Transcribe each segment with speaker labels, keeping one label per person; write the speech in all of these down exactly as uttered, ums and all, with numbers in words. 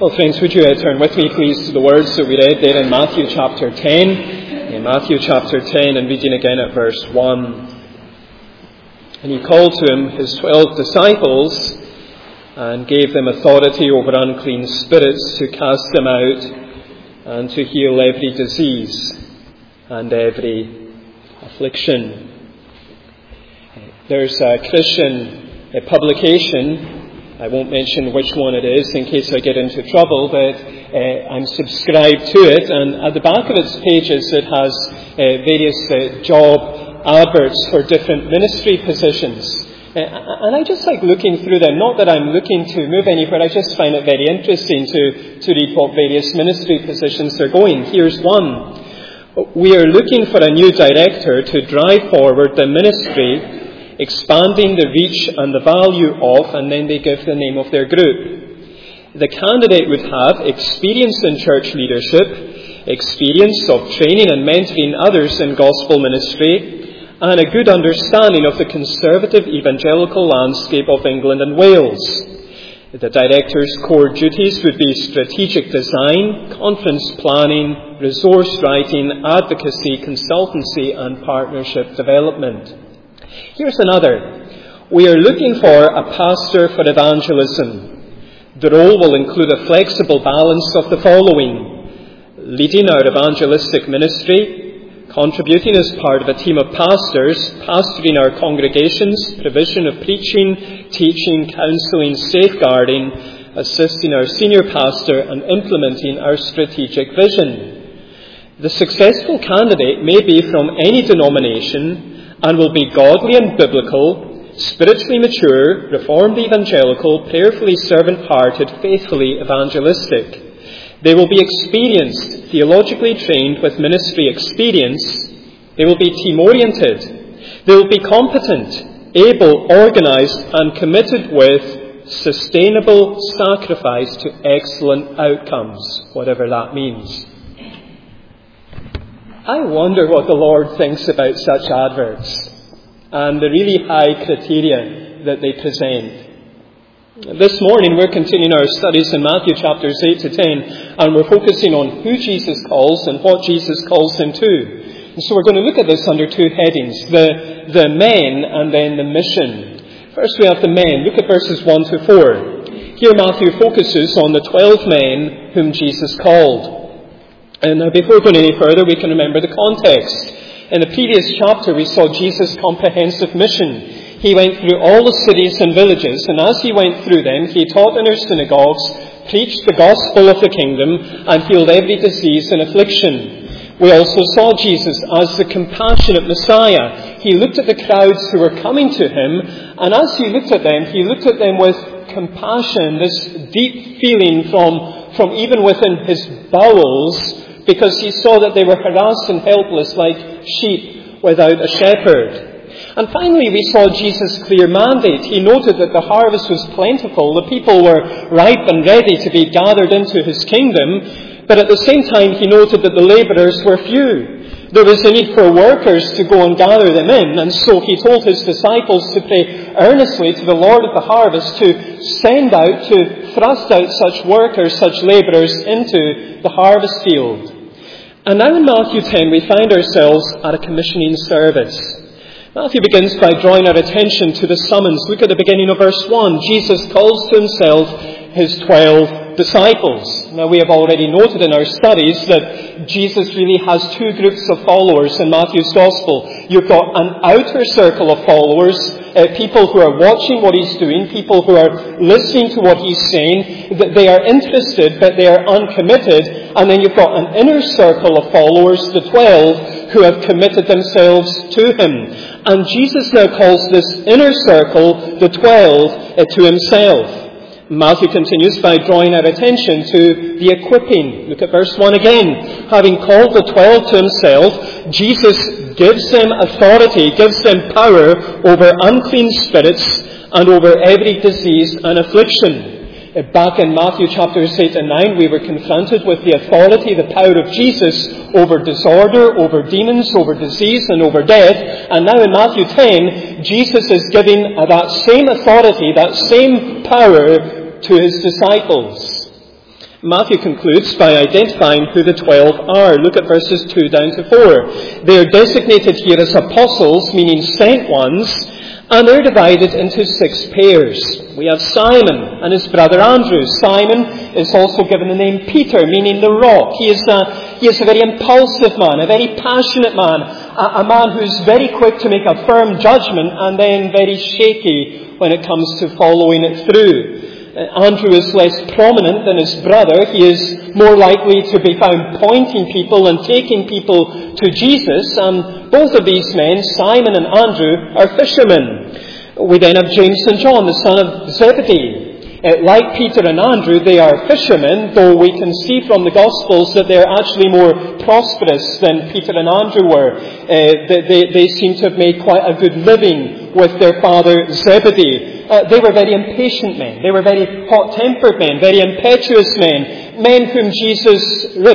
Speaker 1: Well, friends, would you uh, turn with me, please, to the words that we read there in Matthew chapter ten. In Matthew chapter ten, and reading again at verse one. And he called to him his twelve disciples, and gave them authority over unclean spirits to cast them out, and to heal every disease and every affliction. There's a Christian a publication, I won't mention which one it is in case I get into trouble, but uh, I'm subscribed to it, and at the back of its pages it has uh, various uh, job adverts for different ministry positions. Uh, and I just like looking through them. Not that I'm looking to move anywhere, I just find it very interesting to, to read what various ministry positions they're going. Here's one. We are looking for a new director to drive forward the ministry, expanding the reach and the value of, and then they give the name of their group. The candidate would have experience in church leadership, experience of training and mentoring others in gospel ministry, and a good understanding of the conservative evangelical landscape of England and Wales. The director's core duties would be strategic design, conference planning, resource writing, advocacy, consultancy, and partnership development. Here's another. We are looking for a pastor for evangelism. The role will include a flexible balance of the following: leading our evangelistic ministry, contributing as part of a team of pastors, pastoring our congregations, provision of preaching, teaching, counselling, safeguarding, assisting our senior pastor, and implementing our strategic vision. The successful candidate may be from any denomination and will be godly and biblical, spiritually mature, reformed evangelical, prayerfully servant-hearted, faithfully evangelistic. They will be experienced, theologically trained with ministry experience. They will be team-oriented. They will be competent, able, organised, and committed with sustainable sacrifice to excellent outcomes, whatever that means. I wonder what the Lord thinks about such adverts and the really high criteria that they present. This morning we're continuing our studies in Matthew chapters eight to ten, and we're focusing on who Jesus calls and what Jesus calls him to. And so we're going to look at this under two headings, the, the men and then the mission. First we have the men. Look at verses one to four. Here Matthew focuses on the twelve men whom Jesus called. And now, before going any further, we can remember the context. In the previous chapter, we saw Jesus' comprehensive mission. He went through all the cities and villages, and as he went through them, he taught in their synagogues, preached the gospel of the kingdom, and healed every disease and affliction. We also saw Jesus as the compassionate Messiah. He looked at the crowds who were coming to him, and as he looked at them, he looked at them with compassion, this deep feeling from, from even within his bowels, because he saw that they were harassed and helpless like sheep without a shepherd. And finally, we saw Jesus' clear mandate. He noted that the harvest was plentiful, the people were ripe and ready to be gathered into his kingdom, but at the same time he noted that the labourers were few. There was a need for workers to go and gather them in, and so he told his disciples to pray earnestly to the Lord of the harvest to send out, to thrust out such workers, such labourers into the harvest field. And now in Matthew ten we find ourselves at a commissioning service. Matthew begins by drawing our attention to the summons. Look at the beginning of verse one. Jesus calls to himself his twelve disciples. Now, we have already noted in our studies that Jesus really has two groups of followers in Matthew's Gospel. You've got an outer circle of followers, uh, people who are watching what he's doing, people who are listening to what he's saying, that they are interested but they are uncommitted. And then you've got an inner circle of followers, the twelve, who have committed themselves to him. And Jesus now calls this inner circle, the twelve, uh, to himself. Matthew continues by drawing our attention to the equipping. Look at verse one again. Having called the twelve to himself, Jesus gives them authority, gives them power over unclean spirits and over every disease and affliction. Back in Matthew chapters eight and nine, we were confronted with the authority, the power of Jesus over disorder, over demons, over disease, and over death. And now in Matthew ten, Jesus is giving that same authority, that same power to his disciples. Matthew concludes by identifying who the twelve are. Look at verses two down to four. They are designated here as apostles, meaning sent ones, and they're divided into six pairs. We have Simon and his brother Andrew. Simon is also given the name Peter, meaning the rock. He is a, he is a very impulsive man, a very passionate man, a, a man who's very quick to make a firm judgment and then very shaky when it comes to following it through. Uh, Andrew is less prominent than his brother. He is more likely to be found pointing people and taking people to Jesus. And both of these men, Simon and Andrew, are fishermen. We then have James and John, the son of Zebedee. Uh, like Peter and Andrew, they are fishermen, though we can see from the Gospels that they're actually more prosperous than Peter and Andrew were. Uh, they, they, they seem to have made quite a good living with their father Zebedee. Uh, they were very impatient men. They were very hot-tempered men, very impetuous men, men whom Jesus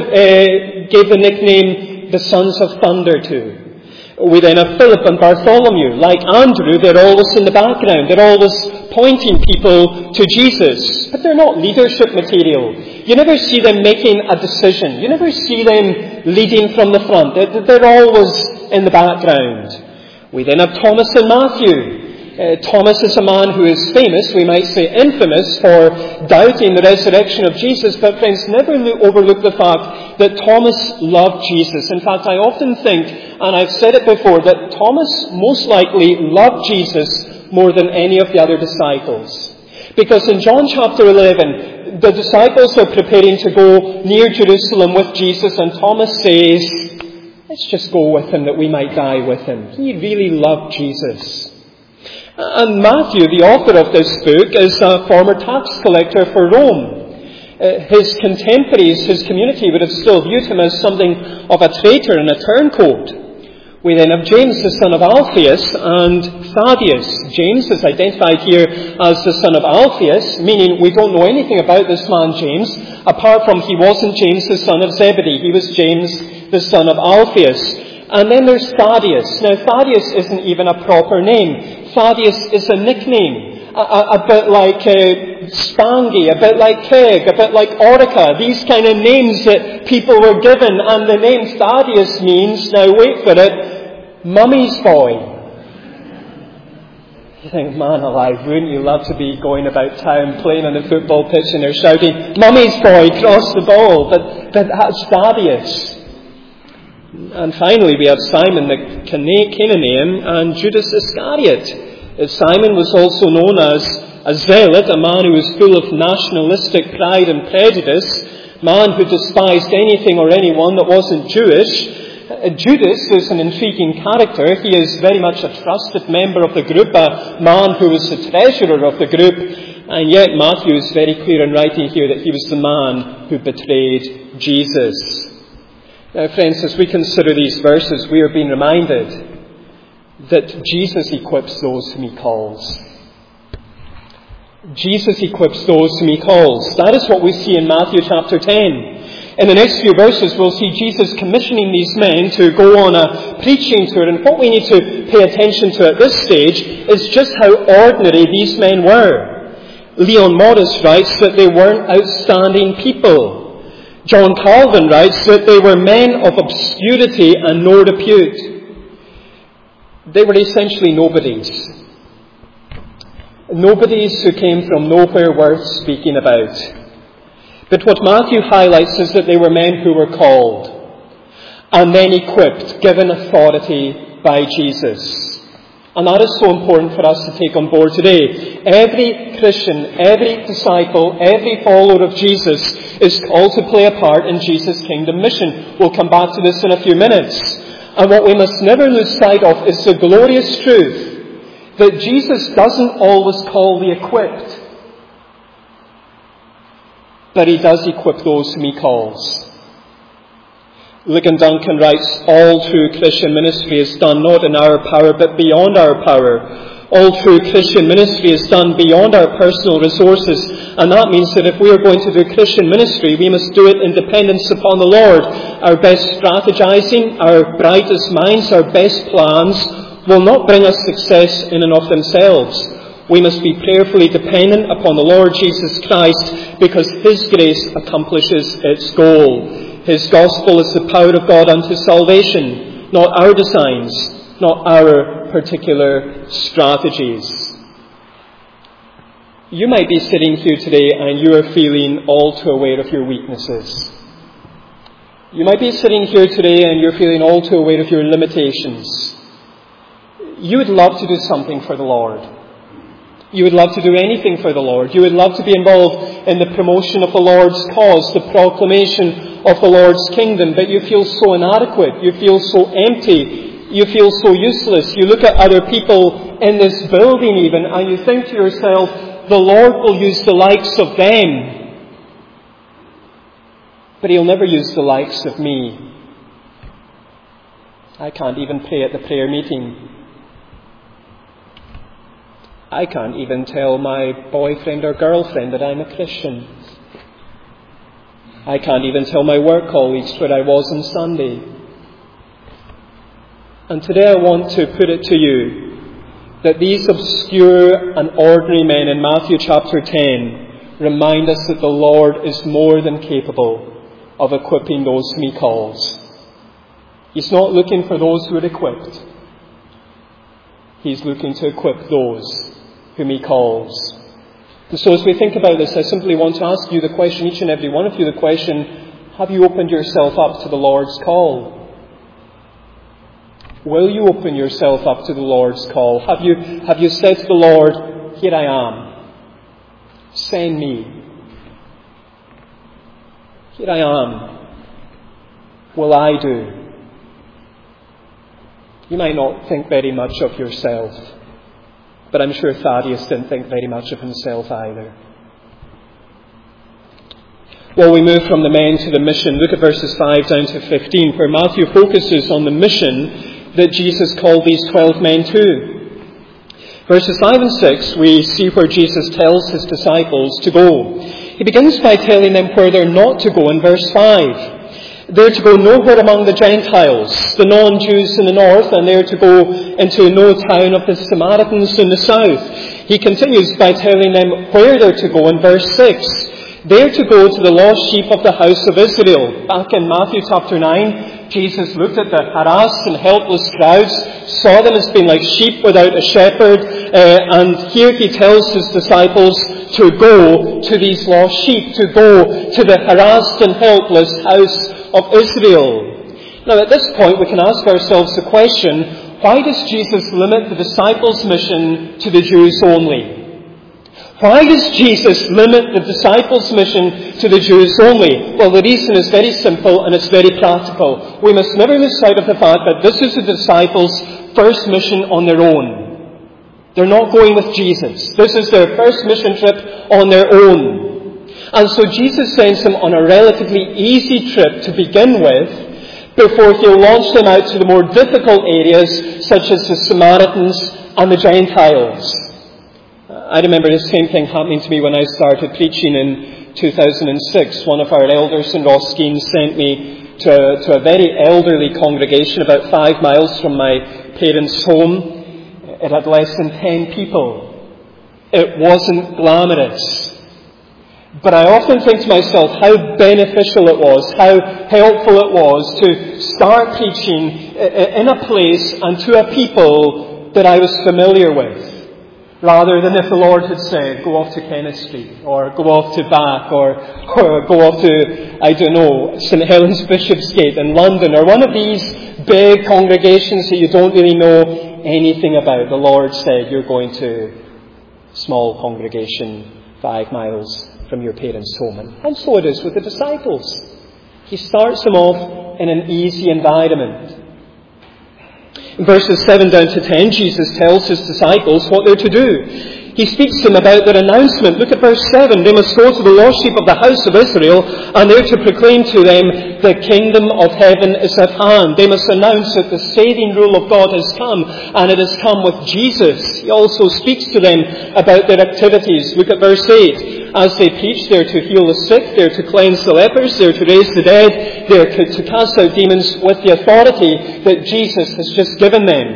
Speaker 1: uh, gave the nickname the sons of thunder to. We then have Philip and Bartholomew. Like Andrew, they're always in the background. They're always pointing people to Jesus. But they're not leadership material. You never see them making a decision. You never see them leading from the front. They're, they're always in the background. We then have Thomas and Matthew. Uh, Thomas is a man who is famous, we might say infamous, for doubting the resurrection of Jesus. But friends, never lo- overlook the fact that Thomas loved Jesus. In fact, I often think, and I've said it before, that Thomas most likely loved Jesus more than any of the other disciples. Because in John chapter eleven, the disciples are preparing to go near Jerusalem with Jesus, and Thomas says, let's just go with him that we might die with him. He really loved Jesus. And Matthew, the author of this book, is a former tax collector for Rome. Uh, his contemporaries, his community, would have still viewed him as something of a traitor and a turncoat. We then have James, the son of Alphaeus, and Thaddeus. James is identified here as the son of Alphaeus, meaning we don't know anything about this man James, apart from he wasn't James, the son of Zebedee. He was James, the son of Alphaeus. And then there's Thaddeus. Now, Thaddeus isn't even a proper name. Thaddeus is a nickname, a, a, a bit like uh, Spangy, a bit like Keg, a bit like Orica. These kind of names that people were given. And the name Thaddeus means, now wait for it, mummy's boy. You think, man alive, wouldn't you love to be going about town playing on the football pitch and they're shouting, mummy's boy, cross the ball. But, but that's Thaddeus. And finally, we have Simon the Canaanian and Judas Iscariot. Simon was also known as a zealot, a man who was full of nationalistic pride and prejudice, a man who despised anything or anyone that wasn't Jewish. Judas is an intriguing character. He is very much a trusted member of the group, a man who was the treasurer of the group. And yet Matthew is very clear in writing here that he was the man who betrayed Jesus. Now, friends, as we consider these verses, we are being reminded that Jesus equips those whom he calls. Jesus equips those whom he calls. That is what we see in Matthew chapter ten. In the next few verses, we'll see Jesus commissioning these men to go on a preaching tour. And what we need to pay attention to at this stage is just how ordinary these men were. Leon Morris writes that they weren't outstanding people. John Calvin writes that they were men of obscurity and no repute. They were essentially nobodies. Nobodies who came from nowhere worth speaking about. But what Matthew highlights is that they were men who were called and then equipped, given authority by Jesus. And that is so important for us to take on board today. Every Christian, every disciple, every follower of Jesus is called to play a part in Jesus' kingdom mission. We'll come back to this in a few minutes. And what we must never lose sight of is the glorious truth that Jesus doesn't always call the equipped, but he does equip those whom he calls. Ligon Duncan writes, all true Christian ministry is done not in our power, but beyond our power. All true Christian ministry is done beyond our personal resources. And that means that if we are going to do Christian ministry, we must do it in dependence upon the Lord. Our best strategizing, our brightest minds, our best plans will not bring us success in and of themselves. We must be prayerfully dependent upon the Lord Jesus Christ because His grace accomplishes its goal. His gospel is the power of God unto salvation, not our designs, not our particular strategies. You might be sitting here today and you are feeling all too aware of your weaknesses. You might be sitting here today and you're feeling all too aware of your limitations. You would love to do something for the Lord. You would love to do anything for the Lord. You would love to be involved in the promotion of the Lord's cause, the proclamation of the Lord's kingdom, but you feel so inadequate. You feel so empty. You feel so useless. You look at other people in this building even, and you think to yourself, the Lord will use the likes of them, but He'll never use the likes of me. I can't even pray at the prayer meeting. I can't even tell my boyfriend or girlfriend that I'm a Christian. I can't even tell my work colleagues where I was on Sunday. And today I want to put it to you that these obscure and ordinary men in Matthew chapter ten remind us that the Lord is more than capable of equipping those whom He calls. He's not looking for those who are equipped. He's looking to equip those whom He calls. And so as we think about this, I simply want to ask you the question, each and every one of you, the question, have you opened yourself up to the Lord's call? Will you open yourself up to the Lord's call? Have you, have you said to the Lord, here I am, send me. Here I am, will I do? You might not think very much of yourself, but I'm sure Thaddeus didn't think very much of himself either. Well, we move from the men to the mission. Look at verses five down to fifteen, where Matthew focuses on the mission that Jesus called these twelve men to. Verses five and six, we see where Jesus tells His disciples to go. He begins by telling them where they're not to go in verse five. They're to go nowhere among the Gentiles, the non-Jews in the north, and they're to go into no town of the Samaritans in the south. He continues by telling them where they're to go in verse six. They're to go to the lost sheep of the house of Israel. Back in Matthew chapter nine, Jesus looked at the harassed and helpless crowds, saw them as being like sheep without a shepherd, uh, and here He tells His disciples to go to these lost sheep, to go to the harassed and helpless house of Israel. Now at this point we can ask ourselves the question, why does Jesus limit the disciples' mission to the Jews only? Why does Jesus limit the disciples' mission to the Jews only? Well, the reason is very simple and it's very practical. We must never lose sight of the fact that this is the disciples' first mission on their own. They're not going with Jesus. This is their first mission trip on their own. And so Jesus sends them on a relatively easy trip to begin with, before He'll launch them out to the more difficult areas, such as the Samaritans and the Gentiles. I remember the same thing happening to me when I started preaching in two thousand six. One of our elders in Roskeen sent me to a, to a very elderly congregation about five miles from my parents' home. It had less than ten people. It wasn't glamorous. But I often think to myself how beneficial it was, how helpful it was to start preaching in a place and to a people that I was familiar with. Rather than if the Lord had said, go off to Kenneth Street, or go off to Bath, or, or go off to, I don't know, St Helens Bishopsgate in London, or one of these big congregations that you don't really know anything about. The Lord said, you're going to a small congregation five miles from your parents' home. And so it is with the disciples. He starts them off in an easy environment. In verses seven down to ten, Jesus tells His disciples what they're to do. He speaks to them about their announcement. Look at verse seven. They must go to the lost sheep of the house of Israel, and they're to proclaim to them, the kingdom of heaven is at hand. They must announce that the saving rule of God has come, and it has come with Jesus. He also speaks to them about their activities. Look at verse eight. As they preach, they're to heal the sick, they're to cleanse the lepers, they're to raise the dead, they're to cast out demons with the authority that Jesus has just given them.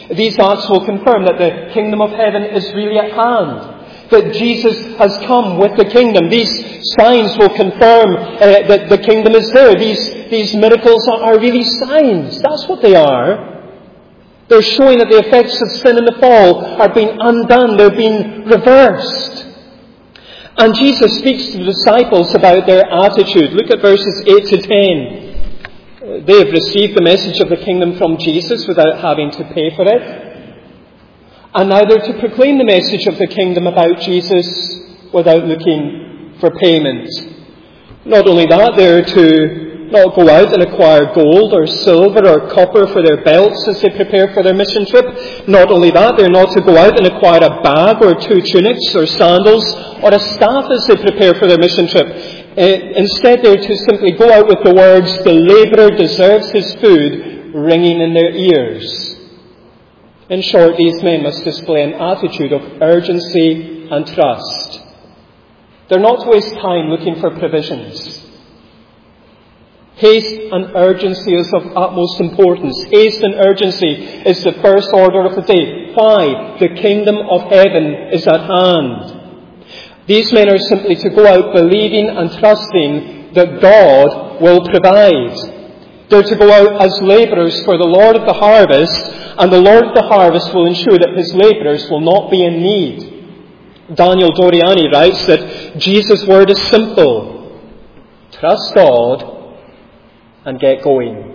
Speaker 1: These acts will confirm that the kingdom of heaven is really at hand, that Jesus has come with the kingdom. These signs will confirm uh, that the kingdom is there. These, these miracles are, are really signs. That's what they are. They're showing that the effects of sin and the fall are being undone. They're being reversed. And Jesus speaks to the disciples about their attitude. Look at verses eight to ten. They have received the message of the kingdom from Jesus without having to pay for it. And now they're to proclaim the message of the kingdom about Jesus without looking for payment. Not only that, they're to not go out and acquire gold or silver or copper for their belts as they prepare for their mission trip. Not only that, they're not to go out and acquire a bag or two tunics or sandals or a staff as they prepare for their mission trip. Instead, they're to simply go out with the words, "The labourer deserves his food," ringing in their ears. In short, these men must display an attitude of urgency and trust. They're not to waste time looking for provisions. Haste and urgency is of utmost importance. Haste and urgency is the first order of the day. Why? The kingdom of heaven is at hand. These men are simply to go out believing and trusting that God will provide. They're to go out as labourers for the Lord of the harvest, and the Lord of the harvest will ensure that his labourers will not be in need. Daniel Doriani writes that Jesus' word is simple. Trust God and get going.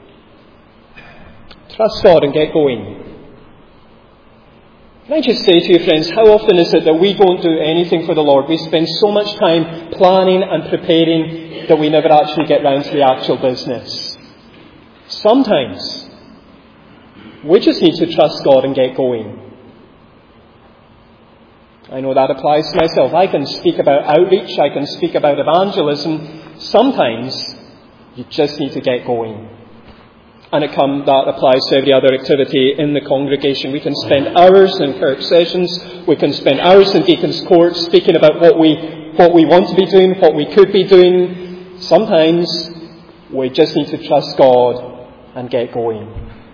Speaker 1: Trust God and get going. Can I just say to you, friends, how often is it that we don't do anything for the Lord? We spend so much time planning and preparing that we never actually get round to the actual business. Sometimes we just need to trust God and get going. I know that applies to myself. I can speak about outreach, I can speak about evangelism. Sometimes you just need to get going. And it come, that applies to every other activity in the congregation. We can spend hours in Kirk sessions. We can spend hours in Deacon's Court speaking about what we, what we want to be doing, what we could be doing. Sometimes we just need to trust God and get going.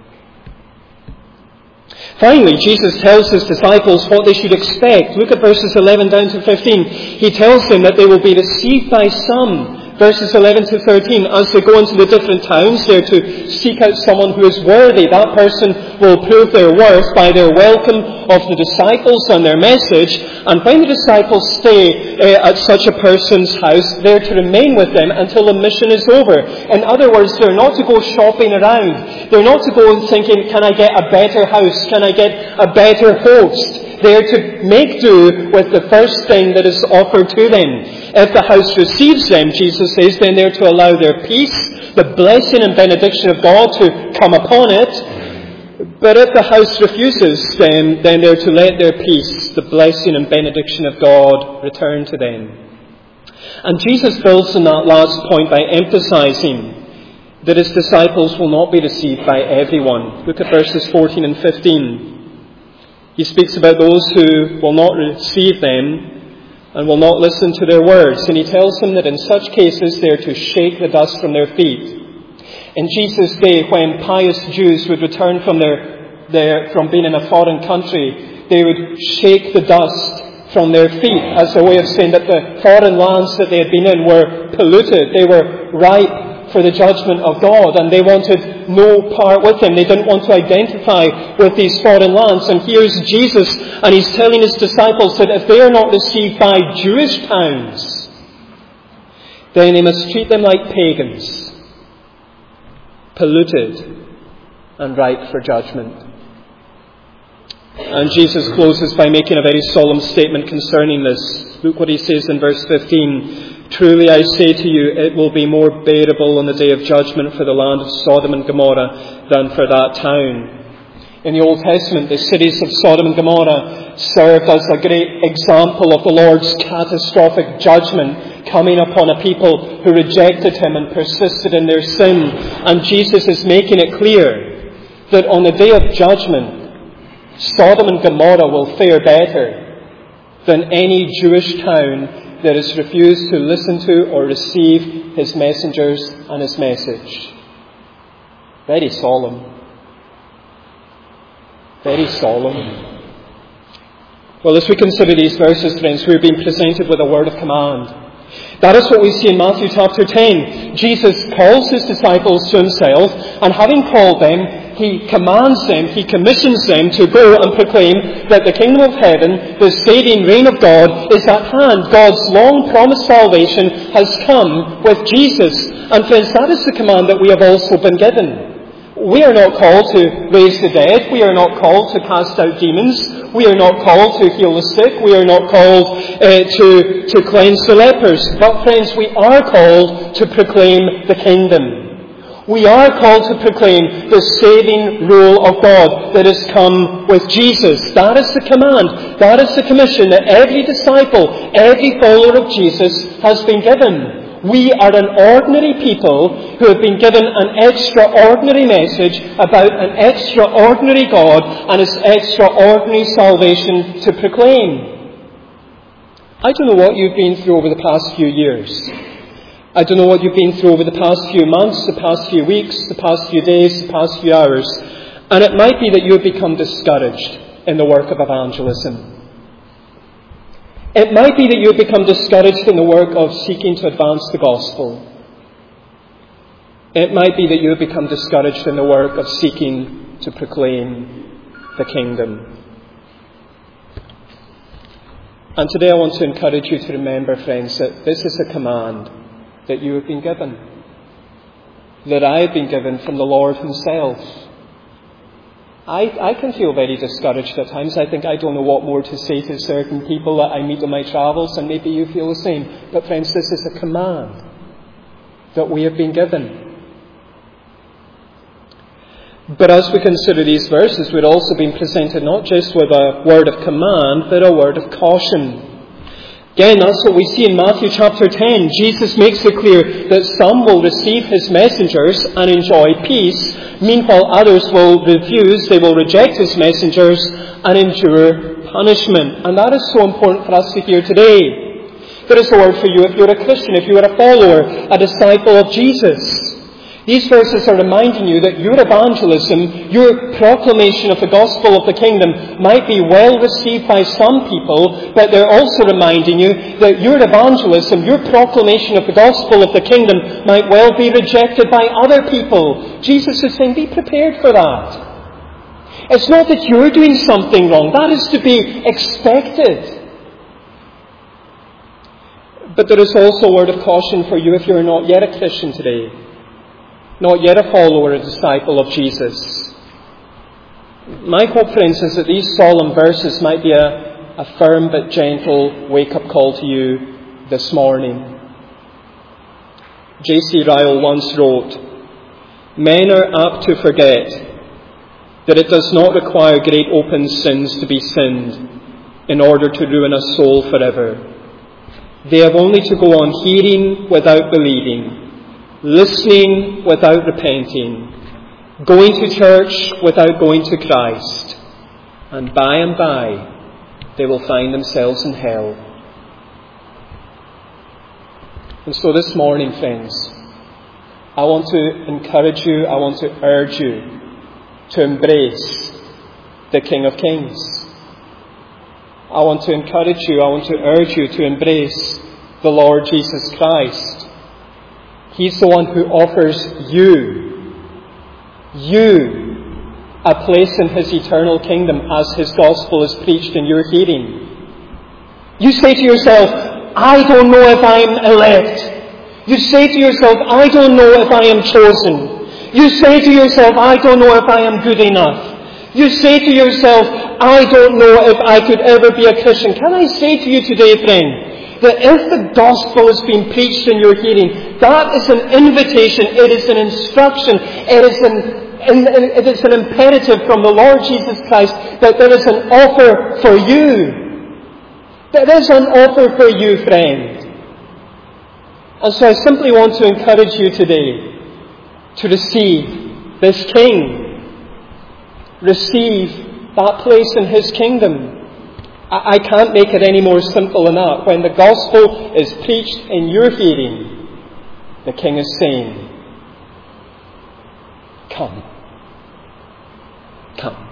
Speaker 1: Finally, Jesus tells his disciples what they should expect. Look at verses eleven down to fifteen. He tells them that they will be received by some. Verses eleven to thirteen, as they go into the different towns, they're to seek out someone who is worthy. That person will prove their worth by their welcome of the disciples and their message. And when the disciples stay uh, at such a person's house, they're to remain with them until the mission is over. In other words, they're not to go shopping around. They're not to go and thinking, can I get a better house? Can I get a better host? They are to make do with the first thing that is offered to them. If the house receives them, Jesus says, then they are to allow their peace, the blessing and benediction of God to come upon it. But if the house refuses them, then they are to let their peace, the blessing and benediction of God, return to them. And Jesus builds on that last point by emphasizing that his disciples will not be received by everyone. Look at verses fourteen and fifteen. He speaks about those who will not receive them and will not listen to their words. And he tells them that in such cases they are to shake the dust from their feet. In Jesus' day, when pious Jews would return from their, their from being in a foreign country, they would shake the dust from their feet as a way of saying that the foreign lands that they had been in were polluted. They were ripe for the judgment of God, and they wanted no part with him. They didn't want to identify with these foreign lands. And here's Jesus, and he's telling his disciples that if they are not received by Jewish towns, then they must treat them like pagans, polluted and ripe for judgment. And Jesus closes by making a very solemn statement concerning this. Look what he says in verse fifteen. Truly I say to you, it will be more bearable on the day of judgment for the land of Sodom and Gomorrah than for that town. In the Old Testament, the cities of Sodom and Gomorrah served as a great example of the Lord's catastrophic judgment coming upon a people who rejected him and persisted in their sin. And Jesus is making it clear that on the day of judgment, Sodom and Gomorrah will fare better than any Jewish town that has refused to listen to or receive his messengers and his message. Very solemn. Very solemn. Well, as we consider these verses, friends, we're being presented with a word of command. That is what we see in Matthew chapter ten. Jesus calls his disciples to himself, and having called them, he commands them, he commissions them to go and proclaim that the kingdom of heaven, the saving reign of God, is at hand. God's long-promised salvation has come with Jesus. And friends, that is the command that we have also been given. We are not called to raise the dead. We are not called to cast out demons. We are not called to heal the sick. We are not called uh, to, to cleanse the lepers. But friends, we are called to proclaim the kingdom. We are called to proclaim the saving rule of God that has come with Jesus. That is the command. That is the commission that every disciple, every follower of Jesus has been given. We are an ordinary people who have been given an extraordinary message about an extraordinary God and His extraordinary salvation to proclaim. I don't know what you've been through over the past few years. I don't know what you've been through over the past few months, the past few weeks, the past few days, the past few hours. And it might be that you have become discouraged in the work of evangelism. It might be that you have become discouraged in the work of seeking to advance the gospel. It might be that you have become discouraged in the work of seeking to proclaim the kingdom. And today I want to encourage you to remember, friends, that this is a command that you have been given, that I have been given from the Lord Himself. I, I can feel very discouraged at times. I think I don't know what more to say to certain people that I meet on my travels, and maybe you feel the same. But friends, this is a command that we have been given. But as we consider these verses, we're also being presented not just with a word of command, but a word of caution. Again, that's what we see in Matthew chapter ten. Jesus makes it clear that some will receive His messengers and enjoy peace. Meanwhile, others will refuse, they will reject His messengers and endure punishment. And that is so important for us to hear today. There is a word for you if you're a Christian, if you're a follower, a disciple of Jesus. These verses are reminding you that your evangelism, your proclamation of the gospel of the kingdom might be well received by some people, but they're also reminding you that your evangelism, your proclamation of the gospel of the kingdom might well be rejected by other people. Jesus is saying, be prepared for that. It's not that you're doing something wrong. That is to be expected. But there is also a word of caution for you if you're not yet a Christian today. Not yet a follower, a disciple of Jesus. My hope, friends, is that these solemn verses might be a, a firm but gentle wake-up call to you this morning. J C Ryle once wrote, "Men are apt to forget that it does not require great open sins to be sinned in order to ruin a soul forever. They have only to go on hearing without believing, listening without repenting, going to church without going to Christ, and by and by they will find themselves in hell." And so this morning, friends, I want to encourage you, I want to urge you to embrace the King of Kings. I want to encourage you, I want to urge you to embrace the Lord Jesus Christ. He's the one who offers you, you, a place in His eternal kingdom as His gospel is preached in your hearing. You say to yourself, I don't know if I'm elect. You say to yourself, I don't know if I am chosen. You say to yourself, I don't know if I am good enough. You say to yourself, I don't know if I could ever be a Christian. Can I say to you today, friend, that if the gospel is being preached in your hearing, that is an invitation, it is an instruction, it is an, it is an imperative from the Lord Jesus Christ that there is an offer for you. There is an offer for you, friend. And so I simply want to encourage you today to receive this King. Receive that place in His kingdom. I can't make it any more simple than that. When the gospel is preached in your hearing, the King is saying, come, come.